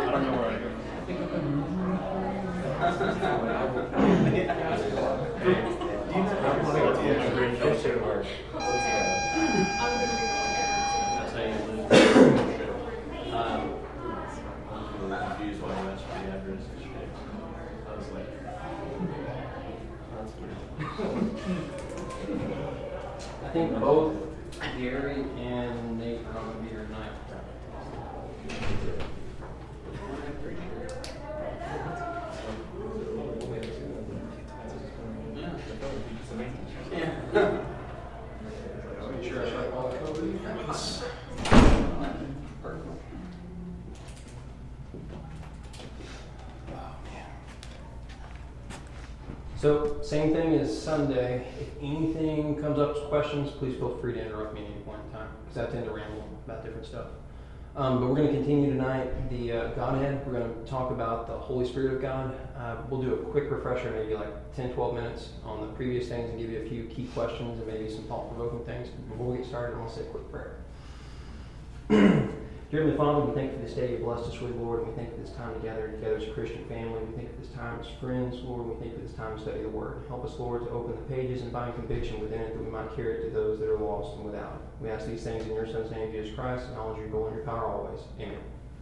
don't know where I go. That's how you lose. I'm confused why you asked for the address and shit. I was like, that's weird. I think both Gary and Nate are going to be here tonight. Yeah. Make sure I shut all that over. So, same thing as Sunday. If anything comes up as questions, please feel free to interrupt me at any point in time, because I tend to ramble about different stuff. But we're going to continue tonight the Godhead. We're going to talk about the Holy Spirit of God. We'll do a quick refresher, maybe like 10, 12 minutes on the previous things and give you a few key questions and maybe some thought-provoking things. Before we get started, I want to say a quick prayer. Dear Heavenly Father, we thank you for this day. You blessed us with, Lord, and we thank you for this time together as a Christian family. We thank you for this time as friends, Lord. We thank you for this time to study the Word. Help us, Lord, to open the pages and find conviction within it that we might carry it to those that are lost and without. We ask these things in your Son's name, Jesus Christ, and acknowledge your goal and your power always. Amen.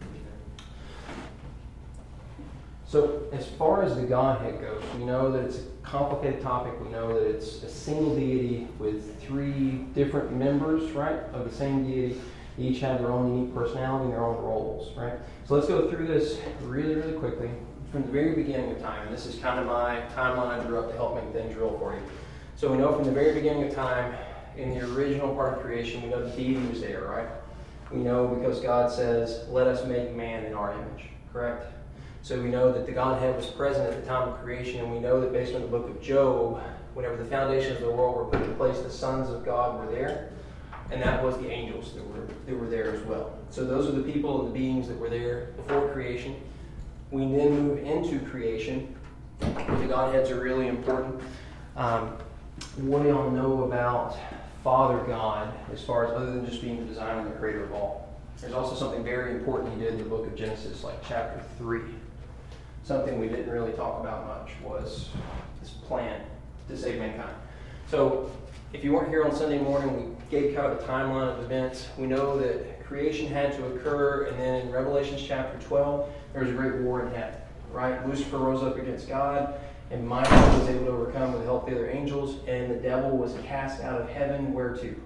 So, as far as the Godhead goes, we know that it's a complicated topic. We know that it's a single deity with three different members, right, of the same deity. Each have their own unique personality and their own roles, right? So let's go through this really, really quickly from the very beginning of time. And this is kind of my timeline I drew up to help make things real for you. So we know from the very beginning of time, in the original part of creation, we know the deity was there, right? We know because God says, let us make man in our image, correct? So we know that the Godhead was present at the time of creation, and we know that based on the book of Job, whenever the foundations of the world were put in place, the sons of God were there. And that was the angels that were there as well. So those are the people and the beings that were there before creation. We then move into creation. The Godheads are really important. What do y'all know about Father God as far as other than just being the designer and the creator of all? There's also something very important he did in the book of Genesis, like chapter 3. Something we didn't really talk about much was his plan to save mankind. So if you weren't here on Sunday morning, we gave kind of a timeline of events. We know that creation had to occur, and then in Revelation chapter 12, there was a great war in heaven, right? Lucifer rose up against God, and Michael was able to overcome with the help of the other angels, and the devil was cast out of heaven, where to?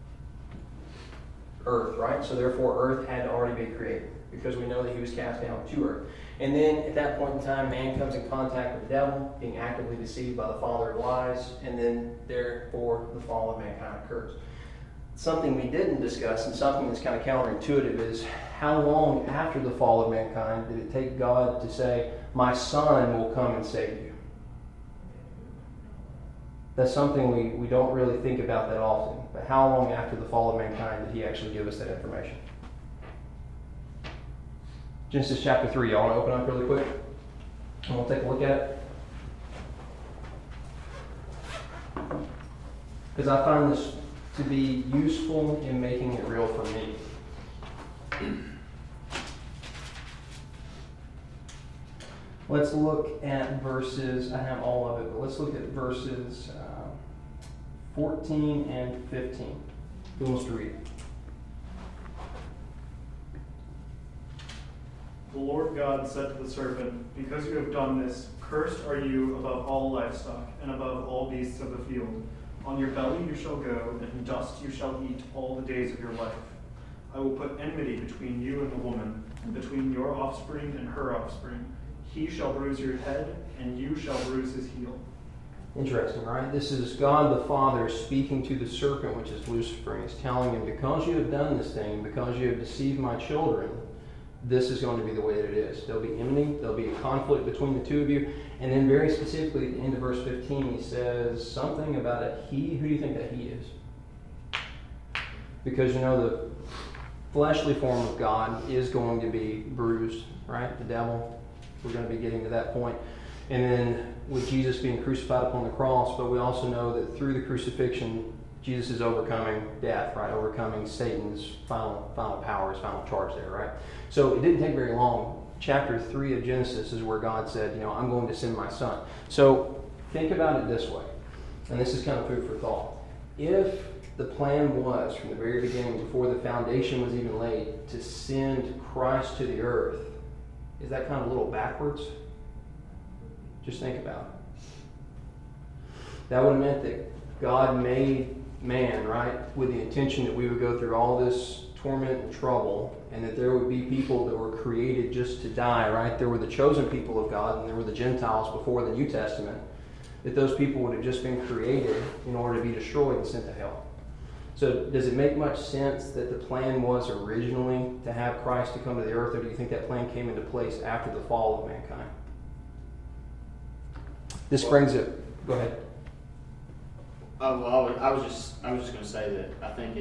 Earth, right? So therefore, earth had to already be created, because we know that he was cast down to earth. And then at that point in time, man comes in contact with the devil, being actively deceived by the father of lies, and then therefore the fall of mankind occurs. Something we didn't discuss, and something that's kind of counterintuitive, is how long after the fall of mankind did it take God to say, my son will come and save you? That's something we don't really think about that often. But how long after the fall of mankind did he actually give us that information? Genesis chapter 3. Y'all want to open up really quick? And we'll take a look at it. Because I find this to be useful in making it real for me. Let's look at verses, I have all of it, but let's look at verses 14 and 15. Who wants to read it? The Lord God said to the serpent, because you have done this, cursed are you above all livestock and above all beasts of the field. On your belly you shall go, and in dust you shall eat all the days of your life. I will put enmity between you and the woman, and between your offspring and her offspring. He shall bruise your head, and you shall bruise his heel. Interesting, right? This is God the Father speaking to the serpent, which is Lucifer, and he's telling him, because you have done this thing, because you have deceived my children, this is going to be the way that it is. There'll be enmity, there'll be a conflict between the two of you. And then very specifically at the end of verse 15, he says something about a he. Who do you think that he is? Because you know the fleshly form of God is going to be bruised, right? The devil. We're going to be getting to that point. And then with Jesus being crucified upon the cross, but we also know that through the crucifixion, Jesus is overcoming death, right? Overcoming Satan's final power, his final charge there, right? So it didn't take very long. chapter 3 of Genesis is where God said, I'm going to send my son. So think about it this way, and this is kind of food for thought. If the plan was from the very beginning, before the foundation was even laid, to send Christ to the earth, is that kind of a little backwards? Just think about it. That would have meant that God made man, right, with the intention that we would go through all this torment and trouble, and that there would be people that were created just to die, right? There were the chosen people of God, and there were the Gentiles before the New Testament, that those people would have just been created in order to be destroyed and sent to hell. So does it make much sense that the plan was originally to have Christ to come to the earth, or do you think that plan came into place after the fall of mankind? This brings it. Go ahead. Well, I was just going to say that I think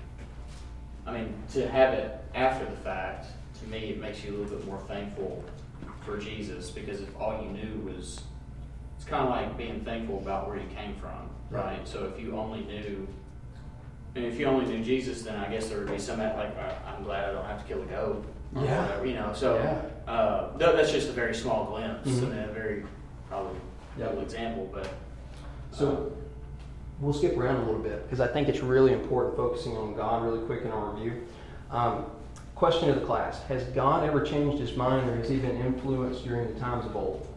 to have it after the fact, to me, it makes you a little bit more thankful for Jesus, because if all you knew was, it's kind of like being thankful about where you came from, right? So if you only knew Jesus, then I guess there would be some like, I'm glad I don't have to kill a goat, or whatever, So that's just a very small glimpse, and a very probably little example, but so. We'll skip around a little bit because I think it's really important focusing on God really quick in our review. Question to the class. Has God ever changed his mind, or has he been influenced during the times of old?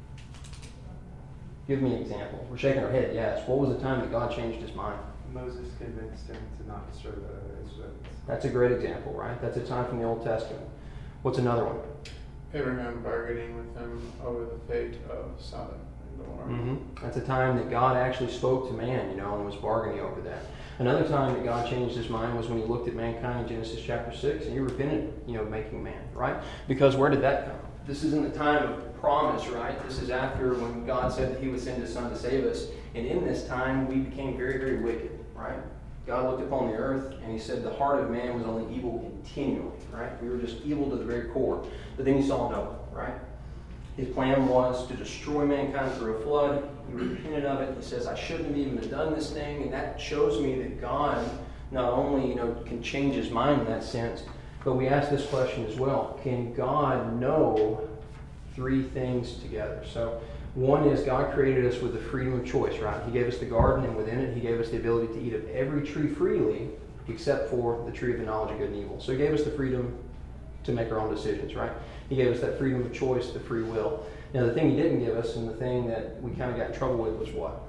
Give me an example. We're shaking our head, yes. What was the time that God changed his mind? Moses convinced him to not destroy the Israelites. That's a great example, right? That's a time from the Old Testament. What's another one? Abraham bargaining with him over the fate of Sodom. That's a time that God actually spoke to man, and was bargaining over that. Another time that God changed his mind was when he looked at mankind in Genesis chapter 6, and he repented, making man, right? Because where did that come? This isn't the time of promise, right? This is after when God said that he would send his son to save us. And in this time, we became very, very wicked, right? God looked upon the earth, and he said the heart of man was only evil continually, right? We were just evil to the very core. But then he saw Noah, right? His plan was to destroy mankind through a flood. He repented of it. He says, I shouldn't have even done this thing. And that shows me that God not only, can change his mind in that sense, but we ask this question as well. Can God know three things together? So one is God created us with the freedom of choice, right? He gave us the garden, and within it, he gave us the ability to eat of every tree freely, except for the tree of the knowledge of good and evil. So he gave us the freedom to make our own decisions, right? He gave us that freedom of choice, the free will. Now, the thing he didn't give us, and the thing that we kind of got in trouble with, was what?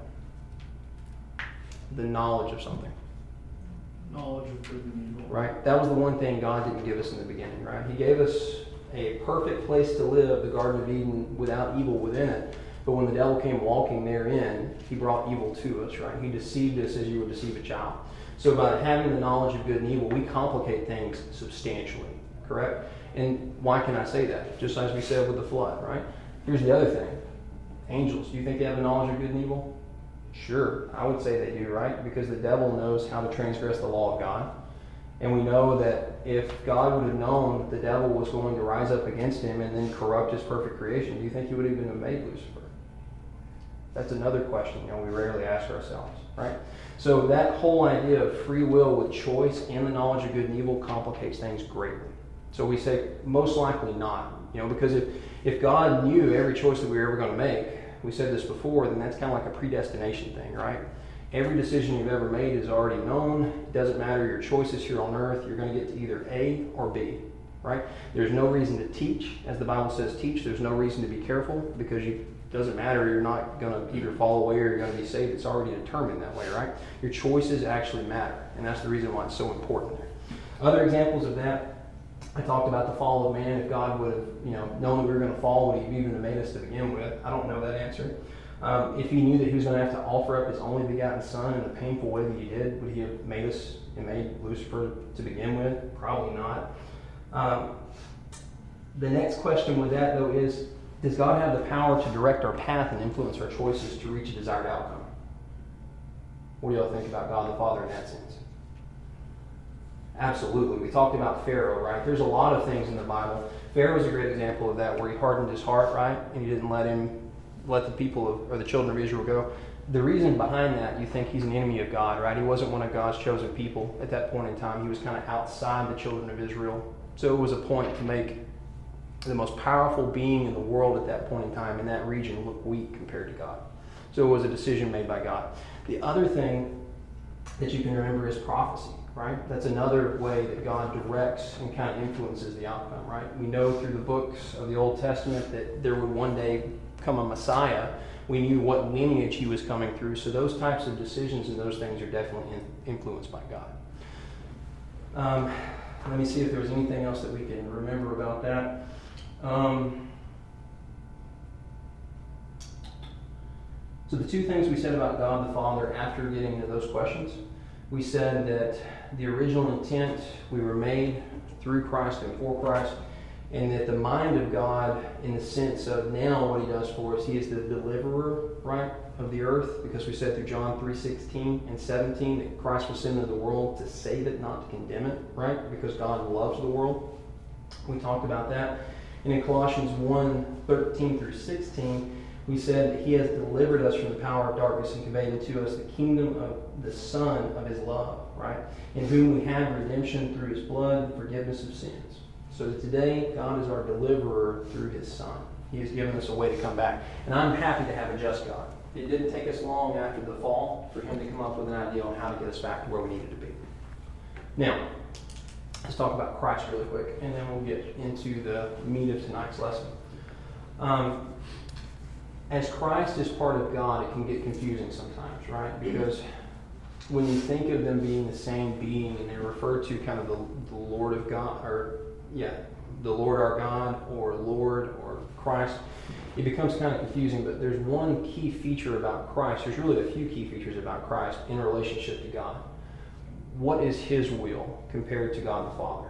The knowledge of something. Knowledge of good and evil. Right? That was the one thing God didn't give us in the beginning, right? He gave us a perfect place to live, the Garden of Eden, without evil within it. But when the devil came walking therein, he brought evil to us, right? He deceived us as you would deceive a child. So by having the knowledge of good and evil, we complicate things substantially, correct? And why can I say that? Just as we said with the flood, right? Here's the other thing. Angels, do you think they have a knowledge of good and evil? Sure, I would say they do, right? Because the devil knows how to transgress the law of God. And we know that if God would have known that the devil was going to rise up against him and then corrupt his perfect creation, do you think he would even have made Lucifer? That's another question we rarely ask ourselves, right? So that whole idea of free will with choice and the knowledge of good and evil complicates things greatly. So we say most likely not, because if God knew every choice that we were ever going to make, we said this before, then that's kind of like a predestination thing, right? Every decision you've ever made is already known. It doesn't matter your choices here on earth. You're going to get to either A or B, right? There's no reason to teach. As the Bible says, teach. There's no reason to be careful because it doesn't matter. You're not going to either fall away or you're going to be saved. It's already determined that way, right? Your choices actually matter, and that's the reason why it's so important there. Other examples of that, I talked about the fall of man. If God would have, known that we were going to fall, would he even have made us to begin with? I don't know that answer. If he knew that he was going to have to offer up his only begotten son in the painful way that he did, would he have made us and made Lucifer to begin with? Probably not. The next question with that, though, is, does God have the power to direct our path and influence our choices to reach a desired outcome? What do y'all think about God the Father in that sense? Absolutely. We talked about Pharaoh, right? There's a lot of things in the Bible. Pharaoh is a great example of that, where he hardened his heart, right? And he didn't let the people or the children of Israel go. The reason behind that, you think he's an enemy of God, right? He wasn't one of God's chosen people at that point in time. He was kind of outside the children of Israel. So it was a point to make the most powerful being in the world at that point in time in that region looked weak compared to God. So it was a decision made by God. The other thing that you can remember is prophecy, right? That's another way that God directs and kind of influences the outcome, right? We know through the books of the Old Testament that there would one day come a Messiah. We knew what lineage he was coming through. So those types of decisions and those things are definitely influenced by God. Let me see if there was anything else that we can remember about that. So the two things we said about God the Father after getting into those questions, we said that the original intent, we were made through Christ and for Christ, and that the mind of God, in the sense of now what he does for us, he is the deliverer, right, of the earth, because we said through John 3:16 and 17 that Christ was sent into the world to save it, not to condemn it, right, because God loves the world. We talked about that. And in Colossians 1:13 through 16, we said that he has delivered us from the power of darkness and conveyed into us the kingdom of the Son of his love, right? In whom we have redemption through his blood and forgiveness of sins. So that today, God is our deliverer through his Son. He has given us a way to come back. And I'm happy to have a just God. It didn't take us long after the fall for him to come up with an idea on how to get us back to where we needed to be. Now, let's talk about Christ really quick, and then we'll get into the meat of tonight's lesson. As Christ is part of God, it can get confusing sometimes, right? Because when you think of them being the same being, and they're referred to kind of the Lord of God, the Lord our God, or Lord, or Christ, it becomes kind of confusing. But there's one key feature about Christ. There's really a few key features about Christ in relationship to God. What is his will compared to God the Father?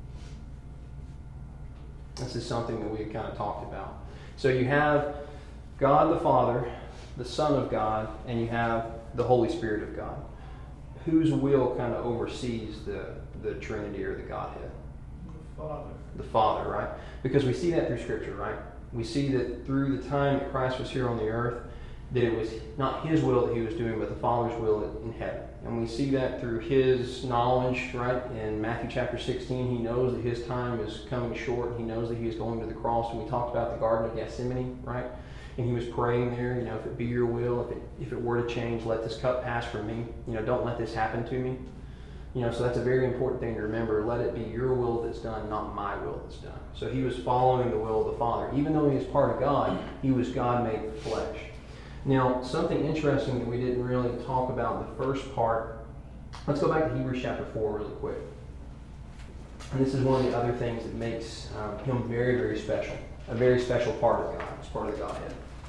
This is something that we had kind of talked about. So you have God the Father, the Son of God, and you have the Holy Spirit of God. Whose will kind of oversees the Trinity or the Godhead? The Father. The Father, right? Because we see that through Scripture, right? We see that through the time that Christ was here on the earth, that it was not his will that he was doing, but the Father's will in heaven. And we see that through his knowledge, right? In Matthew chapter 16, he knows that his time is coming short. He knows that he is going to the cross. And we talked about the Garden of Gethsemane, right? And he was praying there, if it be your will, if it were to change, let this cup pass from me. Don't let this happen to me. So that's a very important thing to remember. Let it be your will that's done, not my will that's done. So he was following the will of the Father. Even though he was part of God, he was God made flesh. Now, something interesting that we didn't really talk about in the first part, let's go back to Hebrews chapter 4 really quick. And this is one of the other things that makes him very, very special. A very special part of God. It's part of the Godhead.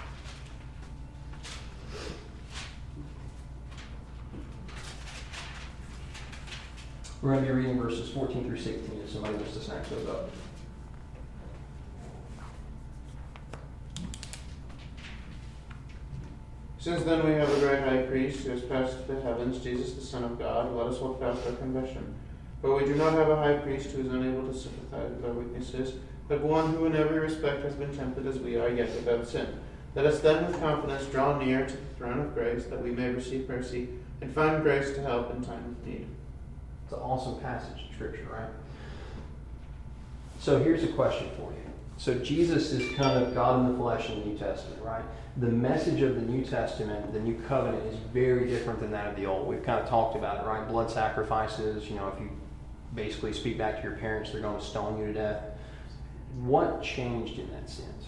We're going to be reading verses 14 through 16 if somebody wants to snatch those up. Since then we have a great high priest who has passed the heavens, Jesus the Son of God, let us hold fast our confession. But we do not have a high priest who is unable to sympathize with our weaknesses, but one who in every respect has been tempted as we are, yet without sin. Let us then with confidence draw near to the throne of grace, that we may receive mercy and find grace to help in time of need. It's an awesome passage in Scripture, right? So here's a question for you. So Jesus is kind of God in the flesh in the New Testament, right? The message of the New Testament, the New Covenant, is very different than that of the Old. We've kind of talked about it, right? Blood sacrifices, if you basically speak back to your parents, they're going to stone you to death. What changed in that sense?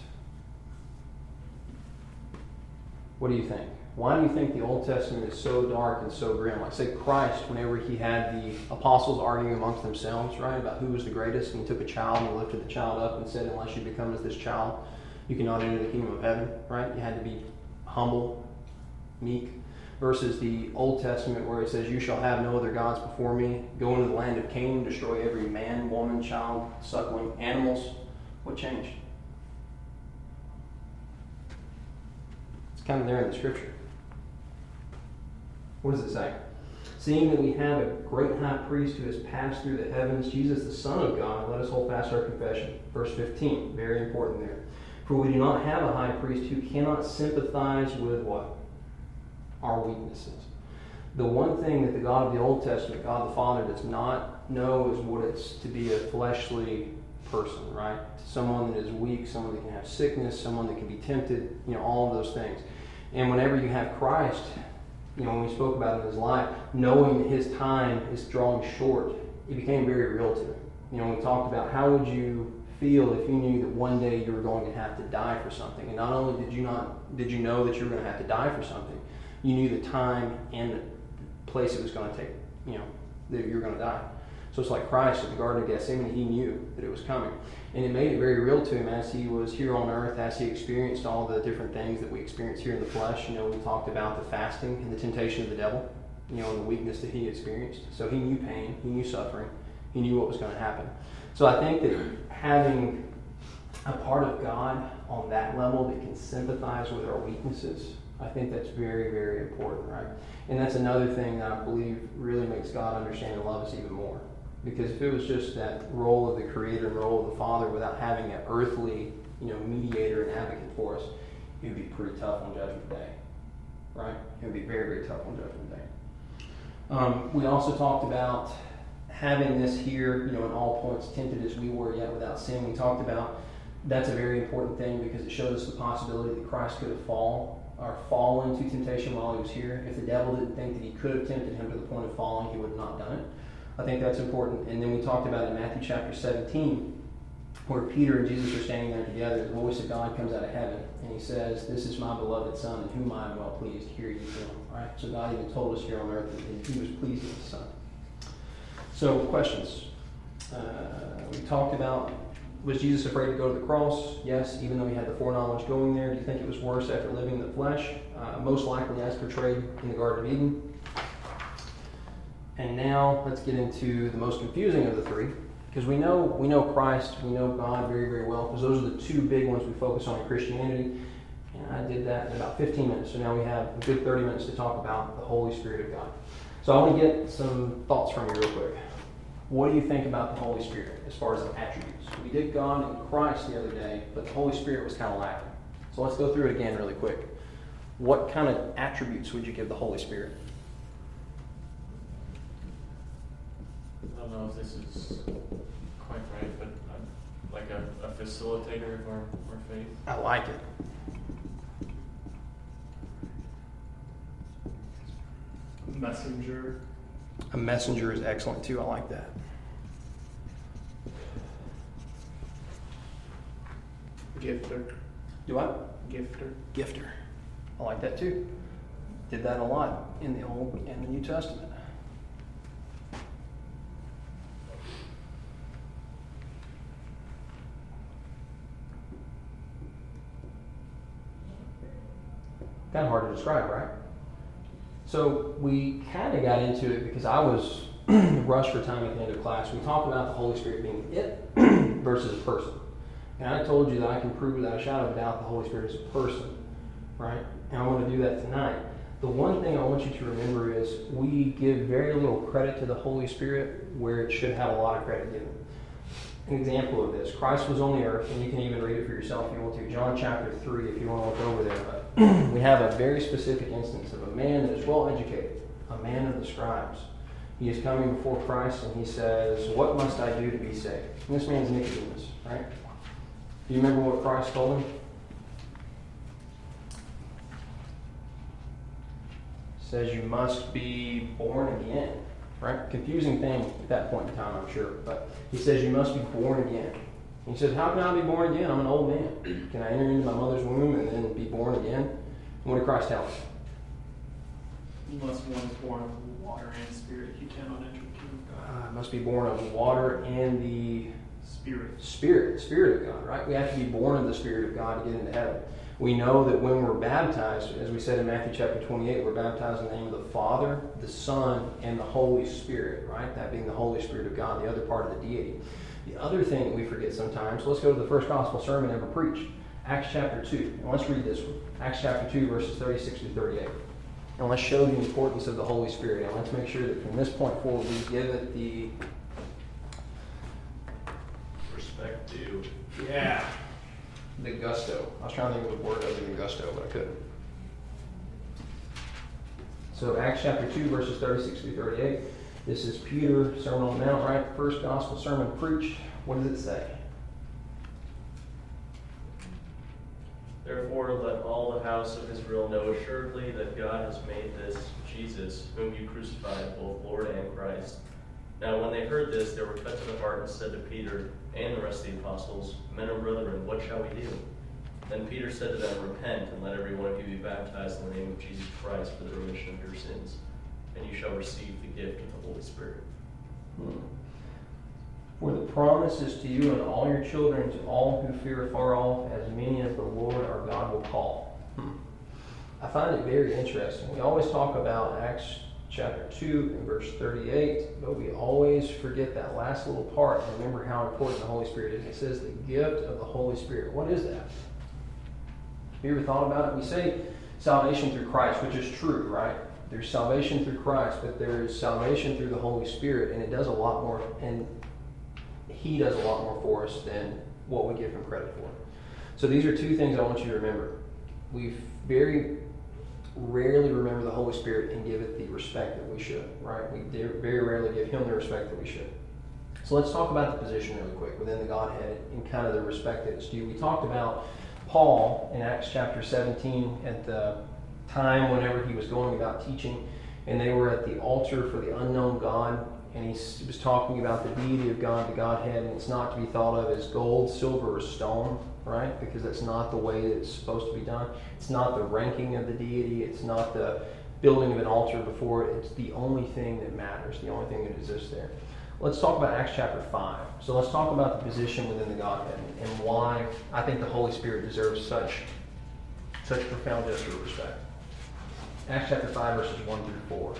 What do you think? Why do you think the Old Testament is so dark and so grim? Like, say, Christ, whenever he had the apostles arguing amongst themselves, right, about who was the greatest, and he took a child and he lifted the child up and said, unless you become as this child, you cannot enter the kingdom of heaven, right? You had to be humble, meek, versus the Old Testament where it says, you shall have no other gods before me, go into the land of Canaan, destroy every man, woman, child, suckling, animals. What changed? It's kind of there in the Scripture. What does it say? Seeing that we have a great high priest who has passed through the heavens, Jesus the Son of God, let us hold fast our confession. Verse 15, very important there. For we do not have a high priest who cannot sympathize with what? Our weaknesses. The one thing that the God of the Old Testament, God the Father, does not know is what it's to be a fleshly person, right? Someone that is weak, someone that can have sickness, someone that can be tempted, all of those things. And whenever you have Christ, when we spoke about it in his life, knowing that his time is drawing short, it became very real to him. When we talked about how would you feel if you knew that one day you were going to have to die for something. And not only did you know that you were going to have to die for something, you knew the time and the place it was going to take, that you were going to die. So it's like Christ at the Garden of Gethsemane, he knew that it was coming. And it made it very real to him as he was here on earth, as he experienced all the different things that we experience here in the flesh. We talked about the fasting and the temptation of the devil, and the weakness that he experienced. So he knew pain, he knew suffering, he knew what was going to happen. So I think that having a part of God on that level that can sympathize with our weaknesses, I think that's very, very important, right? And that's another thing that I believe really makes God understand and love us even more. Because if it was just that role of the Creator and role of the Father without having an earthly, mediator and advocate for us, it would be pretty tough on Judgment Day, right? It would be very, very tough on Judgment Day. We also talked about having this here, in all points tempted as we were, yet without sin. We talked about that's a very important thing because it shows us the possibility that Christ could have fall into temptation while he was here. If the devil didn't think that he could have tempted him to the point of falling, he would have not done it. I think that's important. And then we talked about in Matthew chapter 17, where Peter and Jesus are standing there together. The voice of God comes out of heaven, and he says, "This is my beloved Son, in whom I am well pleased. Hear ye him." Right? So God even told us here on earth that he was pleased with his Son. So, questions. We talked about, was Jesus afraid to go to the cross? Yes, even though he had the foreknowledge going there. Do you think it was worse after living in the flesh? Most likely as portrayed in the Garden of Eden. And now let's get into the most confusing of the three, because we know Christ, we know God very, very well, because those are the two big ones we focus on in Christianity. And I did that in about 15 minutes, so now we have a good 30 minutes to talk about the Holy Spirit of God. So I want to get some thoughts from you real quick. What do you think about the Holy Spirit as far as the attributes? We did God and Christ the other day, but the Holy Spirit was kind of lacking. So let's go through it again really quick. What kind of attributes would you give the Holy Spirit? I don't know if this is quite right, but like a facilitator of our faith. I like it. Messenger. A messenger is excellent too. I like that. Gifter. Do what? Gifter. Gifter. I like that too. Did that a lot in the Old and the New Testament. Kind of hard to describe, right? So we kind of got into it because I was rushed for time at the end of class. We talked about the Holy Spirit being it versus a person. And I told you that I can prove without a shadow of doubt the Holy Spirit is a person, right? And I want to do that tonight. The one thing I want you to remember is we give very little credit to the Holy Spirit where it should have a lot of credit given. An example of this, Christ was on the earth, and you can even read it for yourself if you want to. John chapter 3, if you want to look over there. But we have a very specific instance of a man that is well educated, a man of the scribes. He is coming before Christ, and he says, "What must I do to be saved?" And this man's Nicodemus, right? Do you remember what Christ told him? He says, "You must be born again." Right? Confusing thing at that point in time, I'm sure. But he says, "You must be born again." And he says, "How can I be born again? I'm an old man. Can I enter into my mother's womb and then be born again?" And what did Christ tell us? Unless one is born of water and spirit, you cannot enter the kingdom of God. Must be born of water and the Spirit. Spirit of God, right? We have to be born of the Spirit of God to get into heaven. We know that when we're baptized, as we said in Matthew chapter 28, we're baptized in the name of the Father, the Son, and the Holy Spirit, right? That being the Holy Spirit of God, the other part of the deity. The other thing that we forget sometimes, let's go to the first gospel sermon ever preached, Acts chapter 2. And let's read this one. Acts chapter 2, verses 36 to 38. And let's show the importance of the Holy Spirit. And let's make sure that from this point forward, we give it the Respect due. Yeah. The gusto. I was trying to think of a word other than gusto, but I couldn't. So Acts chapter 2, verses 36 through 38. This is Peter, Sermon on the Mount, right? First gospel sermon preached. What does it say? Therefore, let all the house of Israel know assuredly that God has made this Jesus, whom you crucified, both Lord and Christ. Now when they heard this, they were cut to the heart and said to Peter and the rest of the apostles, Men and brethren, what shall we do? Then Peter said to them, Repent, and let every one of you be baptized in the name of Jesus Christ for the remission of your sins, and you shall receive the gift of the Holy Spirit. For the promise is to you and all your children, to all who fear afar off, as many as the Lord our God will call. I find it very interesting. We always talk about Acts chapter 2 and verse 38, but we always forget that last little part and remember how important the Holy Spirit is. It says the gift of the Holy Spirit. What is that? Have you ever thought about it? We say salvation through Christ, which is true, right? There's salvation through Christ, but there's salvation through the Holy Spirit, and it does a lot more, and He does a lot more for us than what we give Him credit for. So these are two things I want you to remember. We very rarely remember the Holy Spirit and give it the respect that we should, right? We very rarely give Him the respect that we should. So let's talk about the position really quick within the Godhead and kind of the respect that it's due. We talked about Paul in Acts chapter 17 at the time whenever he was going about teaching, and they were at the altar for the unknown God, and he was talking about the deity of God, the Godhead, and it's not to be thought of as gold, silver, or stone, right? Because that's not the way that it's supposed to be done. It's not the ranking of the deity. It's not the building of an altar before it. It's the only thing that matters, the only thing that exists there. Let's talk about Acts chapter 5. So let's talk about the position within the Godhead and why I think the Holy Spirit deserves such profound gesture of respect. Acts chapter 5, verses 1 through 4.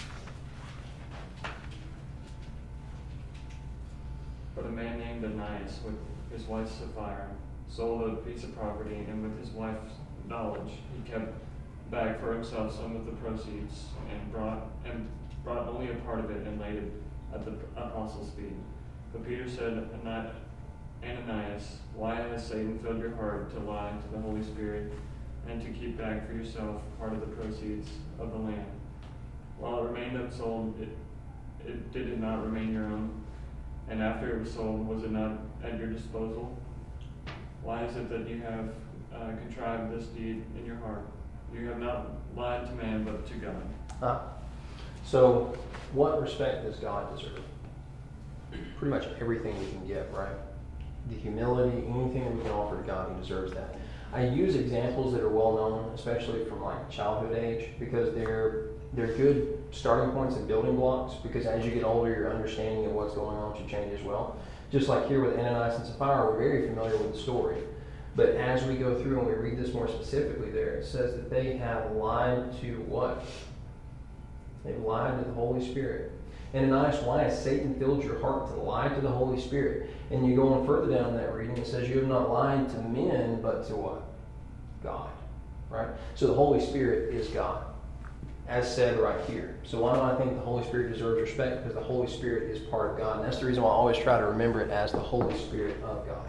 But a man named Ananias, with his wife Sapphira, sold a piece of property, and with his wife's knowledge, he kept back for himself some of the proceeds, and brought only a part of it and laid it at the apostles' feet. But Peter said, Ananias, why has Satan filled your heart to lie to the Holy Spirit and to keep back for yourself part of the proceeds of the land? While it remained unsold, did it not remain your own? And after it was sold, was it not at your disposal? Why is it that you have contrived this deed in your heart? You have not lied to man, but to God. So, what respect does God deserve? Pretty much everything we can give, right? The humility, anything that we can offer to God, He deserves that. I use examples that are well known, especially from like childhood age, because they're good starting points and building blocks, because as you get older, your understanding of what's going on should change as well. Just like here with Ananias and Sapphira, we're very familiar with the story. But as we go through and we read this more specifically there, it says that they have lied to what? They've lied to the Holy Spirit. Ananias, why has Satan filled your heart to lie to the Holy Spirit? And you go on further down in that reading, it says you have not lied to men, but to what? God. Right? So the Holy Spirit is God, as said right here. So why do I think the Holy Spirit deserves respect? Because the Holy Spirit is part of God. And that's the reason why I always try to remember it as the Holy Spirit of God.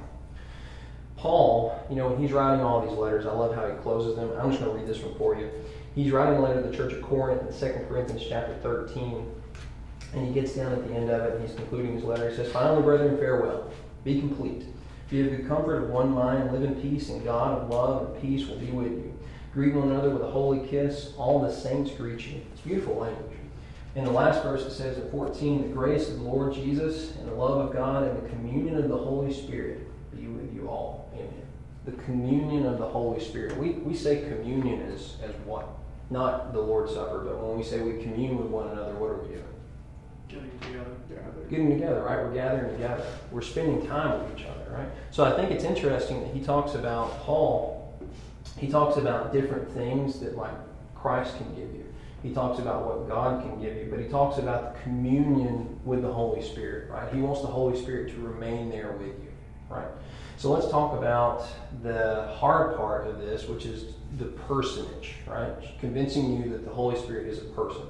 Paul, when he's writing all these letters, I love how he closes them. I'm just going to read this one for you. He's writing a letter to the church of Corinth in 2 Corinthians chapter 13. And he gets down at the end of it, and he's concluding his letter. He says, Finally, brethren, farewell. Be complete. Be of good comfort, of one mind, live in peace, and God of love and peace will be with you. Greet one another with a holy kiss. All the saints greet you. It's beautiful language. In the last verse it says at 14, The grace of the Lord Jesus and the love of God and the communion of the Holy Spirit be with you all. Amen. The communion of the Holy Spirit. We say communion as what? Not the Lord's Supper, but when we say we commune with one another, what are we doing? Getting together, right? We're gathering together. We're spending time with each other, right? So I think it's interesting that he talks about Paul. He talks about different things that like Christ can give you. He talks about what God can give you, but he talks about the communion with the Holy Spirit, right? He wants the Holy Spirit to remain there with you, right? So let's talk about the hard part of this, which is the personage, right? Convincing you that the Holy Spirit is a person.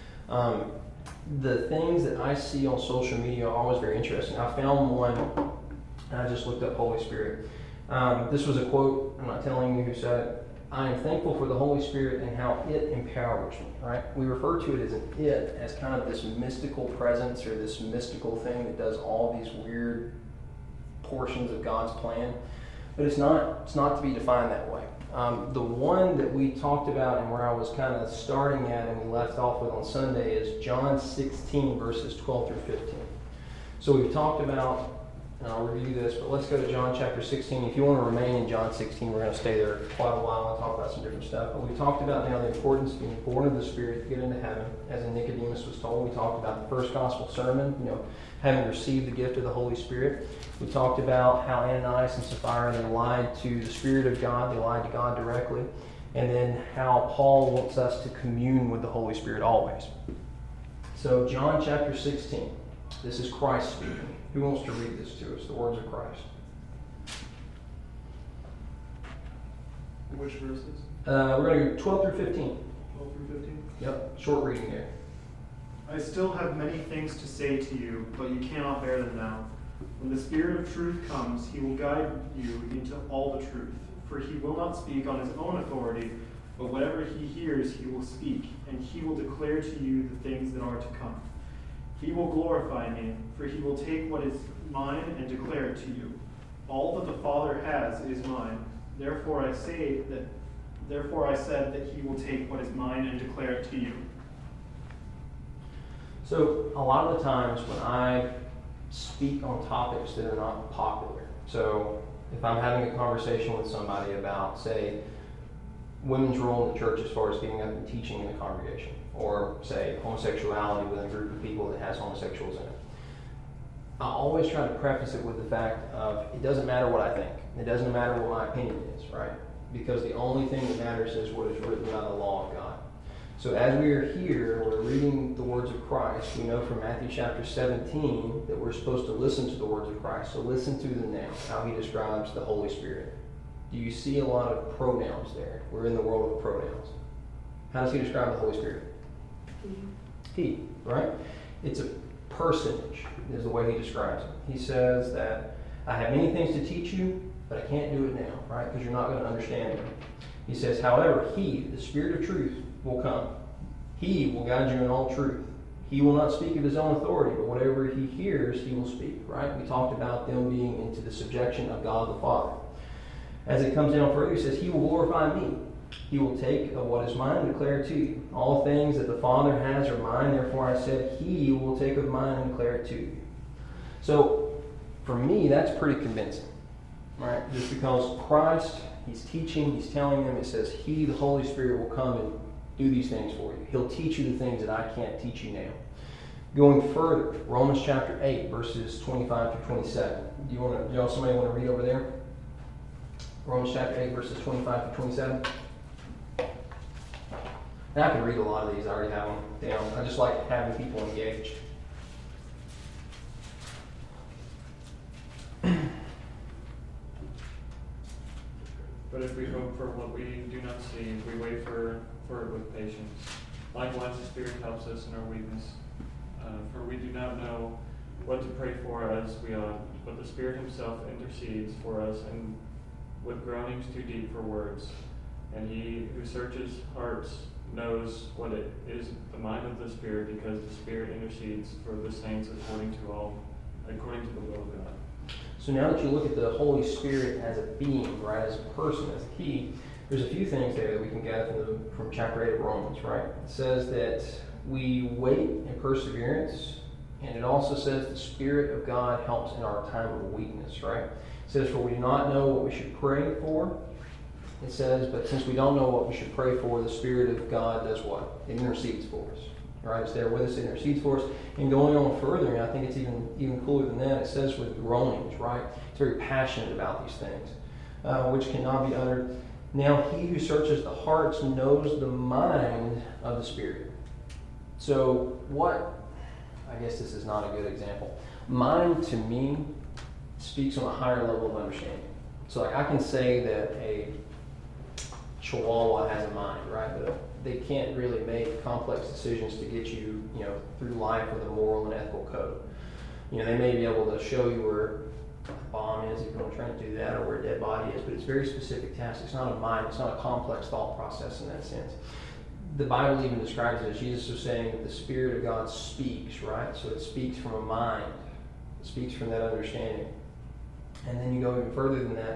The things that I see on social media are always very interesting. I found one, and I just looked up Holy Spirit. This was a quote, I'm not telling you who said it. I am thankful for the Holy Spirit and how it empowers me, right? We refer to it as an it, as kind of this mystical presence or this mystical thing that does all these weird portions of God's plan. But it's not to be defined that way. The one that we talked about and where I was kind of starting at and we left off with on Sunday is John 16, verses 12 through 15. So we've talked about, and I'll review this, but let's go to John chapter 16. If you want to remain in John 16, we're going to stay there quite a while and talk about some different stuff. But we talked about now the importance of being born of the Spirit to get into heaven. As Nicodemus was told, we talked about the first gospel sermon, having received the gift of the Holy Spirit. We talked about how Ananias and Sapphira, they lied to the Spirit of God, they lied to God directly. And then how Paul wants us to commune with the Holy Spirit always. So John chapter 16, this is Christ speaking. Who wants to read this to us, the words of Christ? Which verses? We're going to go 12 through 15. 12 through 15? Yep, short reading there. I still have many things to say to you, but you cannot bear them now. When the Spirit of truth comes, he will guide you into all the truth. For he will not speak on his own authority, but whatever he hears he will speak, and he will declare to you the things that are to come. He will glorify me, for he will take what is mine and declare it to you. All that the Father has is mine. Therefore I said that he will take what is mine and declare it to you. So a lot of the times when I speak on topics that are not popular, so if I'm having a conversation with somebody about, say, women's role in the church as far as getting up and teaching in the congregation, or say homosexuality within a group of people that has homosexuals in it, I always try to preface it with the fact of it doesn't matter what I think. It doesn't matter what my opinion is, right? Because the only thing that matters is what is written by the law of God. So as we are here, we're reading the words of Christ. We know from Matthew chapter 17 that we're supposed to listen to the words of Christ. So listen to them now, how he describes the Holy Spirit. Do you see a lot of pronouns there? We're in the world of pronouns. How does he describe the Holy Spirit? He, right? It's a personage, is the way he describes it. He says that I have many things to teach you, but I can't do it now, right? Because you're not going to understand it. He says, however, he, the Spirit of truth, will come. He will guide you in all truth. He will not speak of his own authority, but whatever he hears, he will speak, right? We talked about them being into the subjection of God the Father. As it comes down further, he says, he will glorify me. He will take of what is mine and declare it to you. All things that the Father has are mine, therefore I said, he will take of mine and declare it to you. So, for me, that's pretty convincing, right? Just because Christ, he's teaching, he's telling them, it says, he, the Holy Spirit, will come and do these things for you. He'll teach you the things that I can't teach you now. Going further, Romans chapter 8, verses 25 through 27. Somebody want to read over there? Romans chapter 8, verses 25 through 27. And I can read a lot of these. I already have them down. I just like having people engaged. But if we hope for what we do not see, we wait for it with patience. Likewise, the Spirit helps us in our weakness. For we do not know what to pray for as we ought, but the Spirit himself intercedes for us and with groanings too deep for words. And he who searches hearts knows what it is the mind of the Spirit, because the Spirit intercedes for the saints according to the will of God. So now that you look at the Holy Spirit as a being, right, as a person, as a he, there's a few things there that we can get from chapter 8 of Romans, right? It says that we wait in perseverance, and it also says the Spirit of God helps in our time of weakness, right? It says, for we do not know what we should pray for. It says, but since we don't know what we should pray for, the Spirit of God does what? It intercedes for us. Right? It's there with us, it intercedes for us. And going on further, and I think it's even cooler than that, it says with groanings, right? It's very passionate about these things, which cannot be uttered. Now he who searches the hearts knows the mind of the Spirit. So I guess this is not a good example. Mind to me speaks on a higher level of understanding. So like I can say that a Chihuahua has a mind, right? But they can't really make complex decisions to get you, through life with a moral and ethical code. They may be able to show you where a bomb is if you want to try to do that, or where a dead body is, but it's very specific tasks. It's not a mind. It's not a complex thought process in that sense. The Bible even describes it as Jesus was saying that the Spirit of God speaks, right? So it speaks from a mind. It speaks from that understanding. And then you go even further than that.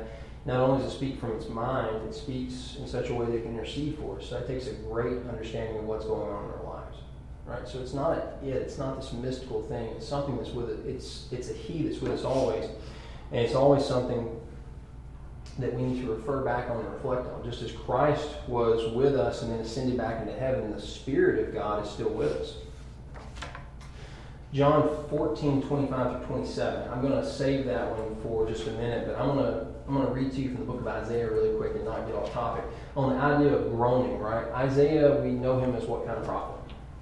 not only does it speak from its mind, it speaks in such a way that it can intercede for us. So that takes a great understanding of what's going on in our lives. Right? So it's not it's not this mystical thing. It's something that's with it. It's a He that's with us always. And it's always something that we need to refer back on and reflect on. Just as Christ was with us and then ascended back into heaven, and the Spirit of God is still with us. John 14:25-27. I'm going to save that one for just a minute, but I'm going to read to you from the book of Isaiah really quick and not get off topic. On the idea of groaning, right? Isaiah, we know him as what kind of prophet?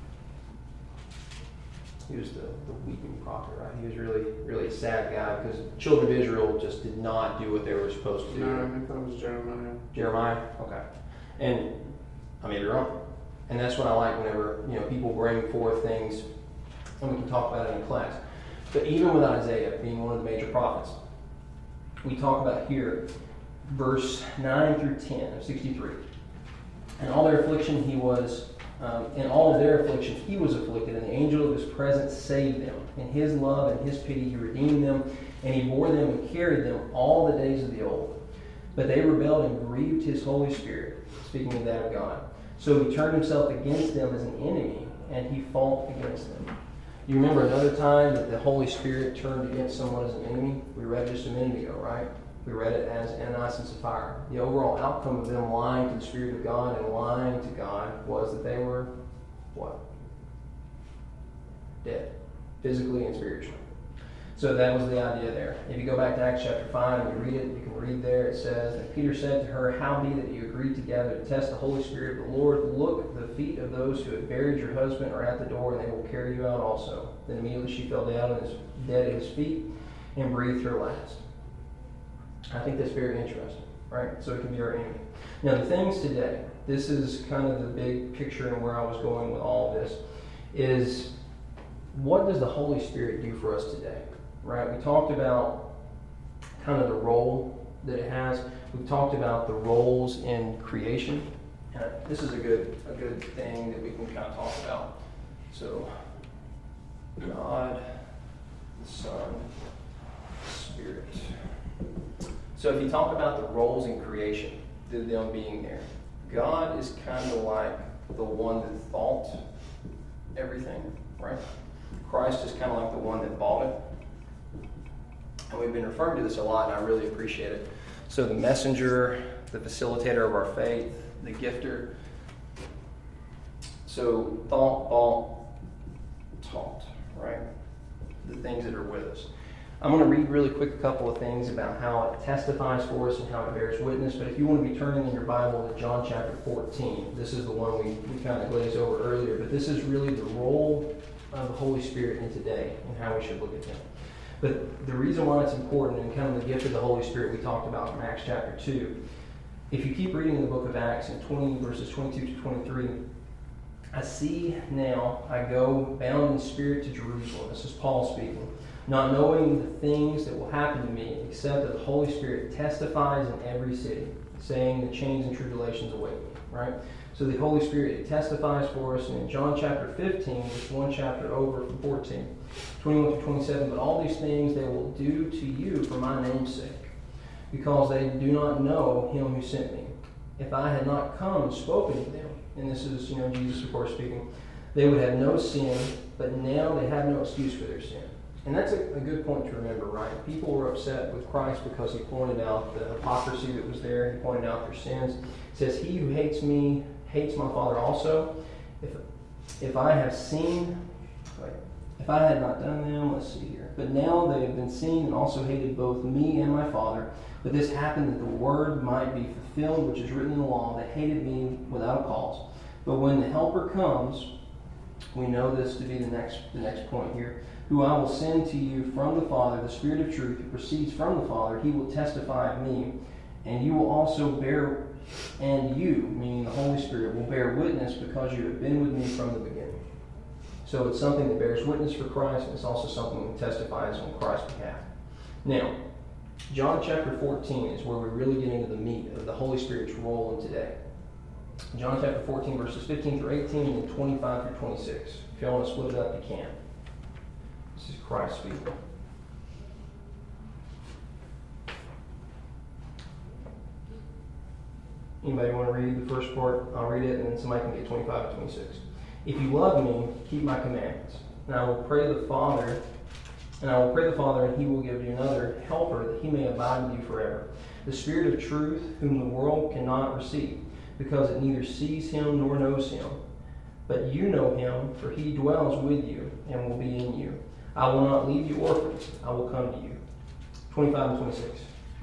He was the weeping prophet, right? He was really, really a sad guy because the children of Israel just did not do what they were supposed to do. No, I think that was Jeremiah. Jeremiah? Okay. And I may be wrong. And that's what I like whenever, people bring forth things, and we can talk about it in class. But even with Isaiah being one of the major prophets, we talk about here, verse 9 through 10 of 63. In all their affliction he was afflicted, and the angel of his presence saved them. In his love and his pity he redeemed them, and he bore them and carried them all the days of the old. But they rebelled and grieved his Holy Spirit, speaking of that of God. So he turned himself against them as an enemy, and he fought against them. You remember another time that the Holy Spirit turned against someone as an enemy? We read just a minute ago, right? We read it as Ananias and Sapphira. The overall outcome of them lying to the Spirit of God and lying to God was that they were, what? Dead. Physically and spiritually. So that was the idea there. If you go back to Acts chapter 5 and you read it, you can read there, it says, and Peter said to her, how be that you agreed together to test the Holy Spirit of the Lord? Look, the feet of those who have buried your husband are at the door, and they will carry you out also. Then immediately she fell down and was dead at his feet and breathed her last. I think that's very interesting, right? So it can be our enemy. Now the things today, this is kind of the big picture and where I was going with all of this, is what does the Holy Spirit do for us today, right? We talked about kind of the role that it has. We've talked about the roles in creation. And this is a good thing that we can kind of talk about. So God, the Son, Spirit. So if you talk about the roles in creation, them being there, God is kind of like the one that thought everything, right? Christ is kind of like the one that bought it. And we've been referring to this a lot, and I really appreciate it. So the messenger, the facilitator of our faith, the gifter. So thought, bought, taught, right? The things that are with us. I'm going to read really quick a couple of things about how it testifies for us and how it bears witness. But if you want to be turning in your Bible to John chapter 14, this is the one we kind of glazed over earlier. But this is really the role of the Holy Spirit in today and how we should look at him. But the reason why it's important and kind of the gift of the Holy Spirit we talked about in Acts chapter 2, if you keep reading the book of Acts in 20 verses 22 to 23, I see now I go bound in spirit to Jerusalem. This is Paul speaking. Not knowing the things that will happen to me, except that the Holy Spirit testifies in every city, saying the chains and tribulations await me, right? So the Holy Spirit testifies for us, and in John chapter 15, just one chapter over from 14, 21 to 27, but all these things they will do to you for my name's sake, because they do not know him who sent me. If I had not come and spoken to them, and this is, Jesus, of course, speaking, they would have no sin, but now they have no excuse for their sin. And that's a good point to remember, right? People were upset with Christ because he pointed out the hypocrisy that was there. He pointed out their sins. It says, he who hates me hates my Father also. If I have seen, if I had not done them, let's see here. But now they have been seen and also hated both me and my Father. But this happened that the word might be fulfilled, which is written in the law, that hated me without a cause. But when the Helper comes, we know this to be the next point here, who I will send to you from the Father, the Spirit of truth who proceeds from the Father, he will testify of me. And you will also bear, and you, meaning the Holy Spirit, will bear witness because you have been with me from the beginning. So it's something that bears witness for Christ, and it's also something that testifies on Christ's behalf. Now, John chapter 14 is where we really get into the meat of the Holy Spirit's role in today. John chapter 14, verses 15 through 18, and 25 through 26. If y'all want to split it up, you can. This is Christ speaking. Anybody want to read the first part? I'll read it, and then somebody can get 25 and 26. If you love me, keep my commandments. And I will pray the Father, and he will give you another helper, that he may abide with you forever. The Spirit of truth, whom the world cannot receive, because it neither sees him nor knows him. But you know him, for he dwells with you and will be in you. I will not leave you orphans. I will come to you. 25 and 26.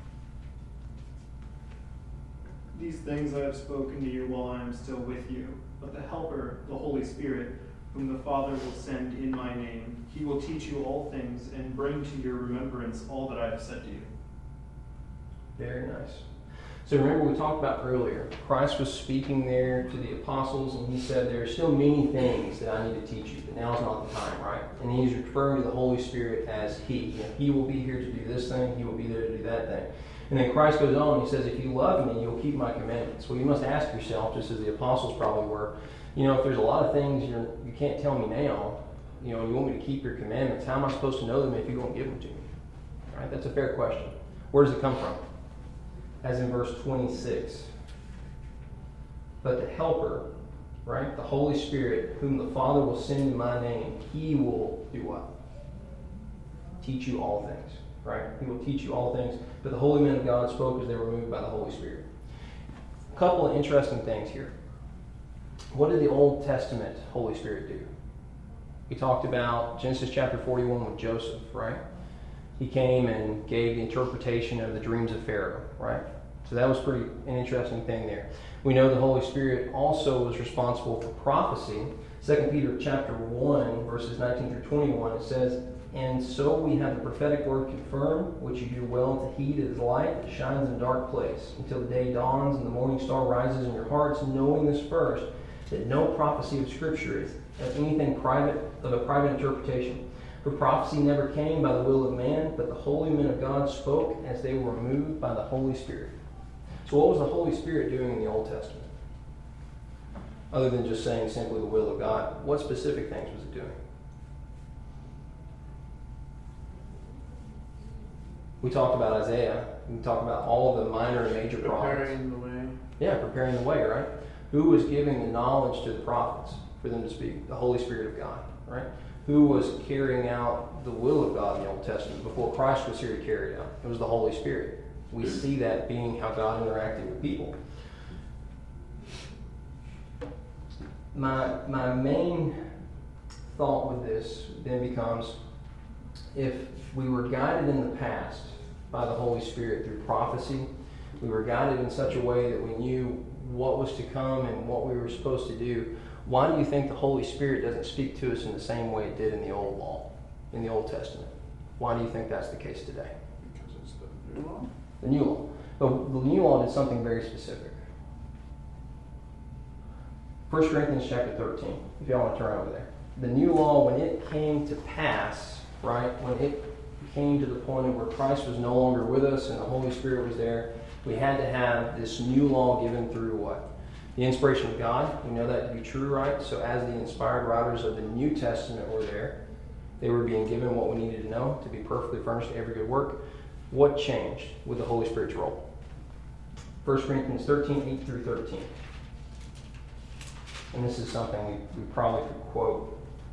These things I have spoken to you while I am still with you. But the Helper, the Holy Spirit, whom the Father will send in my name, he will teach you all things and bring to your remembrance all that I have said to you. Very nice. So remember we talked about earlier, Christ was speaking there to the apostles, and he said, there are still many things that I need to teach you, but now's not the time, right? And he's referring to the Holy Spirit as he. You know, he will be here to do this thing, he will be there to do that thing. And then Christ goes on, he says, if you love me, you'll keep my commandments. Well, you must ask yourself, just as the apostles probably were, if there's a lot of things you can't tell me now, and you want me to keep your commandments, how am I supposed to know them if you won't give them to me? Right? That's a fair question. Where does it come from? As in verse 26. But the Helper, right, the Holy Spirit, whom the Father will send in my name, he will do what? Teach you all things, right? He will teach you all things. But the holy men of God spoke as they were moved by the Holy Spirit. A couple of interesting things here. What did the Old Testament Holy Spirit do? We talked about Genesis chapter 41 with Joseph, right? He came and gave the interpretation of the dreams of Pharaoh, right? So that was an interesting thing there. We know the Holy Spirit also was responsible for prophecy. 2 Peter chapter 1, verses 19 through 21, it says, and so we have the prophetic word confirmed, which you do well to heed as light that shines in a dark place, until the day dawns and the morning star rises in your hearts, knowing this first, that no prophecy of Scripture is of anything private, of a private interpretation. For prophecy never came by the will of man, but the holy men of God spoke as they were moved by the Holy Spirit. So what was the Holy Spirit doing in the Old Testament? Other than just saying simply the will of God, what specific things was it doing? We talked about Isaiah. We talked about all of the minor and major prophets. Preparing the way. Yeah, preparing the way, right? Who was giving the knowledge to the prophets for them to speak? The Holy Spirit of God, right? Who was carrying out the will of God in the Old Testament before Christ was here to carry it out? It was the Holy Spirit. We see that being how God interacted with people. My main thought with this then becomes, if we were guided in the past by the Holy Spirit through prophecy, we were guided in such a way that we knew what was to come and what we were supposed to do, why do you think the Holy Spirit doesn't speak to us in the same way it did in the Old Law, in the Old Testament? Why do you think that's the case today? Because it's the new law. The New Law. But the New Law did something very specific. 1 Corinthians chapter 13, if y'all want to turn over there. The New Law, when it came to pass, right, when it came to the point where Christ was no longer with us and the Holy Spirit was there, we had to have this new law given through what? The inspiration of God. We know that to be true, right? So as the inspired writers of the New Testament were there, they were being given what we needed to know to be perfectly furnished to every good work. What changed with the Holy Spirit's role? 1 Corinthians 13, 8 through 13. And this is something we probably could quote.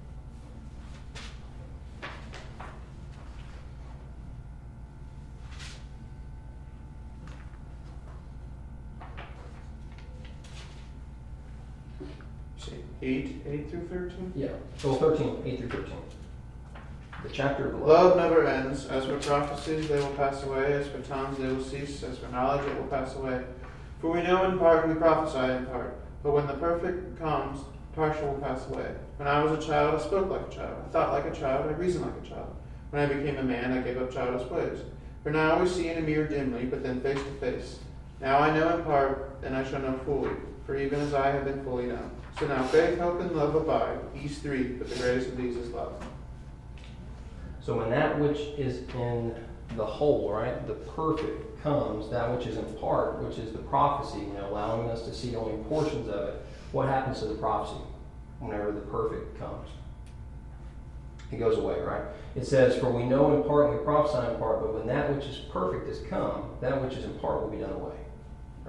Say 8 through 13? Yeah. So 13, 8 through 13. The chapter of Love never ends. As for prophecies, they will pass away. As for tongues, they will cease. As for knowledge, it will pass away. For we know in part, and we prophesy in part. But when the perfect comes, partial will pass away. When I was a child, I spoke like a child. I thought like a child. I reasoned like a child. When I became a man, I gave up childish ways. For now we see in a mirror dimly, but then face to face. Now I know in part, and I shall know fully. For even as I have been fully known. So now faith, hope, and love abide, these three, but the greatest of these is love. So when that which is in the whole, right, the perfect comes, that which is in part, which is the prophecy, allowing us to see only portions of it, what happens to the prophecy whenever the perfect comes? It goes away, right? It says, for we know in part and we prophesy in part, but when that which is perfect has come, that which is in part will be done away. Right?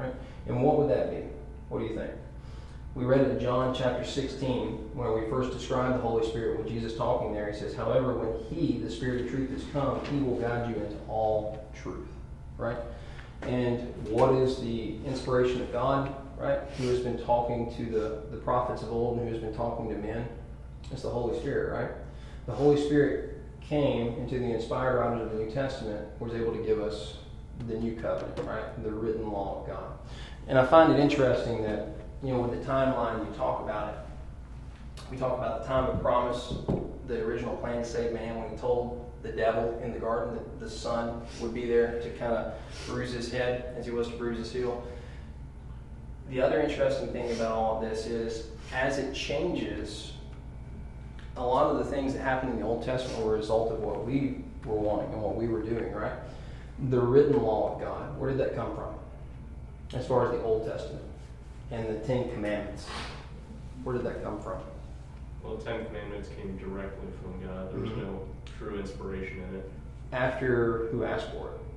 And what would that be? What do you think? We read it in John chapter 16, where we first described the Holy Spirit. When Jesus talking there, he says, however, when he, the Spirit of truth, has come, he will guide you into all truth. Right? And what is the inspiration of God? Right? Who has been talking to the prophets of old and who has been talking to men? It's the Holy Spirit, right? The Holy Spirit came into the inspired writers of the New Testament, was able to give us the new covenant, right? The written law of God. And I find it interesting that, with the timeline you talk about it, we talk about the time of promise, the original plan to save man, when he told the devil in the garden that the Son would be there to kind of bruise his head as he was to bruise his heel. The other interesting thing about all of this is, as it changes, a lot of the things that happened in the Old Testament were a result of what we were wanting and what we were doing, right? The written law of God, where did that come from? As far as the Old Testament and the Ten Commandments, where did that come from? Well, the Ten Commandments came directly from God. There was no true inspiration in it. After who asked for it?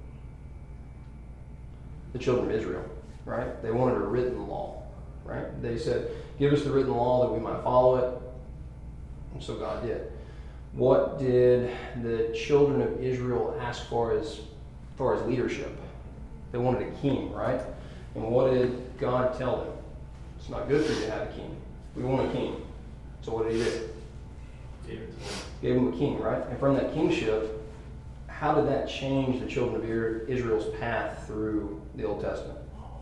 The children of Israel, right? They wanted a written law, right? They said, give us the written law that we might follow it. And so God did. What did the children of Israel ask for as far as leadership? They wanted a king, right? And what did God tell them? It's not good for you to have a king. We want a king. So what did he do? Gave them a king, right? And from that kingship, how did that change the children of Israel's path through the Old Testament?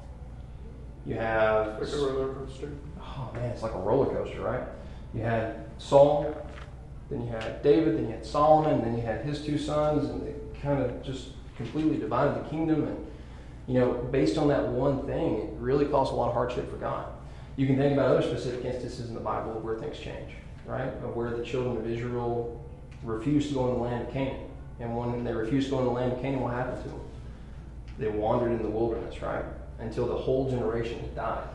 You have... Like a roller coaster. Oh man, it's like a roller coaster, right? You had Saul, then you had David, then you had Solomon, then you had his two sons, and they kind of just completely divided the kingdom. And, based on that one thing, it really caused a lot of hardship for God. You can think about other specific instances in the Bible of where things change, right? Of where the children of Israel refused to go in the land of Canaan. And when they refused to go in the land of Canaan, what happened to them? They wandered in the wilderness, right? Until the whole generation had died.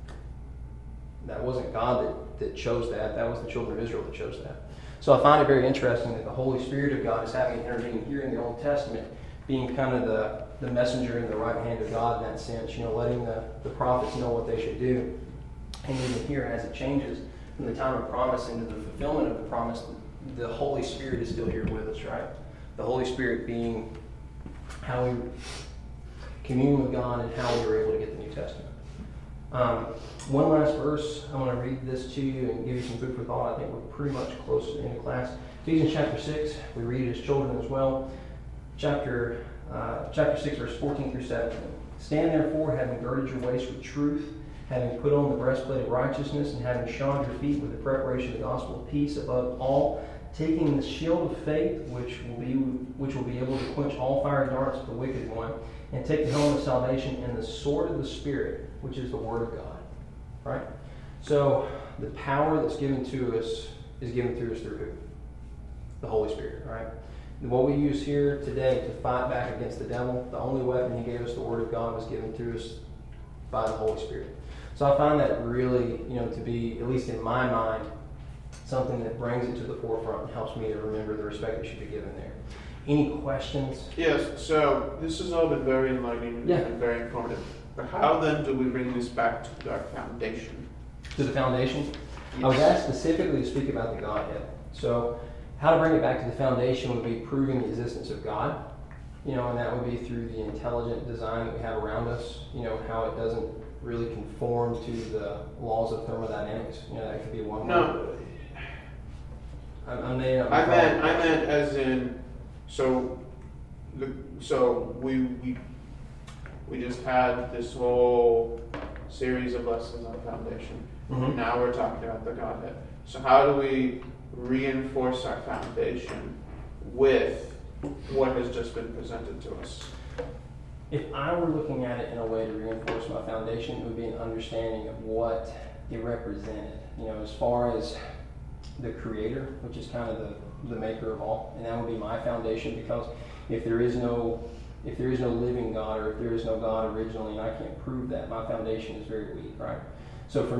That wasn't God that chose that. That was the children of Israel that chose that. So I find it very interesting that the Holy Spirit of God is having to intervene here in the Old Testament, being kind of the messenger in the right hand of God in that sense, letting the prophets know what they should do. And even here, as it changes from the time of promise into the fulfillment of the promise, the Holy Spirit is still here with us, right? The Holy Spirit being how we commune with God and how we were able to get the New Testament. One last verse. I want to read this to you and give you some food for thought. I think we're pretty much close to the end of class. Ephesians chapter 6. We read it as children as well. Chapter 6, verse 14 through 17. Stand therefore, having girded your waist with truth, having put on the breastplate of righteousness, and having shod your feet with the preparation of the gospel of peace, above all, taking the shield of faith, which will be able to quench all fiery darts of the wicked one, and take the helmet of salvation and the sword of the Spirit, which is the Word of God. Right? So the power that's given to us is given to us through who? The Holy Spirit, right? And what we use here today to fight back against the devil, the only weapon he gave us, the Word of God, was given to us by the Holy Spirit. So I find that really, to be, at least in my mind, something that brings it to the forefront and helps me to remember the respect that should be given there. Any questions? Yes, so this has all been very enlightening and very informative. But how then do we bring this back to our foundation? To the foundation? Yes. I was asked specifically to speak about the Godhead. So how to bring it back to the foundation would be proving the existence of God, and that would be through the intelligent design that we have around us, how it doesn't really conform to the laws of thermodynamics. That could be one way. No. I meant as in, we just had this whole series of lessons on foundation. Mhm. Now we're talking about the Godhead. So how do we reinforce our foundation with what has just been presented to us? If I were looking at it in a way to reinforce my foundation, it would be an understanding of what it represented. As far as the Creator, which is kind of the maker of all, and that would be my foundation, because if there is no living God, or if there is no God originally, and I can't prove that, my foundation is very weak, right? So for